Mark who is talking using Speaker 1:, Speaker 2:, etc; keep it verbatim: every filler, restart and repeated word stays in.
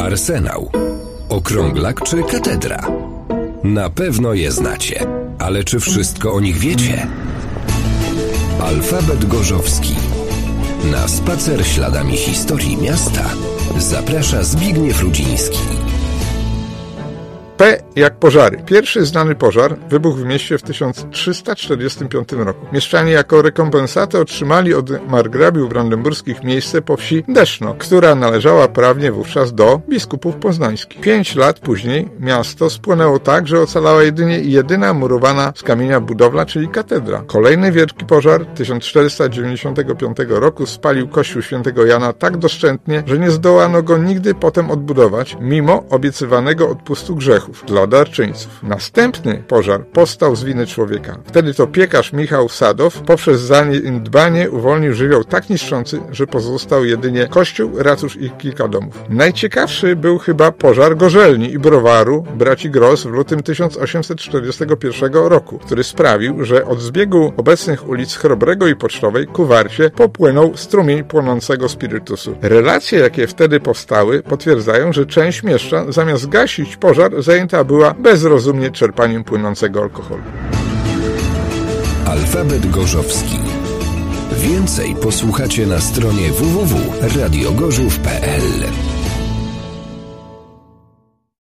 Speaker 1: Arsenał, okrąglak czy katedra? Na pewno je znacie, ale czy wszystko o nich wiecie? Alfabet Gorzowski. Na spacer śladami historii miasta zaprasza Zbigniew Rudziński.
Speaker 2: P jak pożary. Pierwszy znany pożar wybuchł w mieście w tysiąc trzysta czterdziestym piątym roku. Mieszczanie jako rekompensatę otrzymali od margrabiów brandenburskich miejsce po wsi Deszno, która należała prawnie wówczas do biskupów poznańskich. Pięć lat później miasto spłonęło tak, że ocalała jedynie jedyna murowana z kamienia budowla, czyli katedra. Kolejny wielki pożar tysiąc czterysta dziewięćdziesiątego piątego roku spalił kościół świętego Jana tak doszczętnie, że nie zdołano go nigdy potem odbudować, mimo obiecywanego odpustu grzechów dla darczyńców. Następny pożar powstał z winy człowieka. Wtedy to piekarz Michał Sadow poprzez zaniedbanie uwolnił żywioł tak niszczący, że pozostał jedynie kościół, ratusz i kilka domów. Najciekawszy był chyba pożar gorzelni i browaru braci Gross w lutym tysiąc osiemset czterdziestego pierwszego roku, który sprawił, że od zbiegu obecnych ulic Chrobrego i Pocztowej ku Warcie popłynął strumień płonącego spirytusu. Relacje, jakie wtedy powstały, potwierdzają, że część mieszczan zamiast gasić pożar zajęta była bezrozumnie czerpaniem płynącego alkoholu.
Speaker 1: Alfabet Gorzowski. Więcej posłuchacie na stronie w w w kropka radio gorzów kropka p l.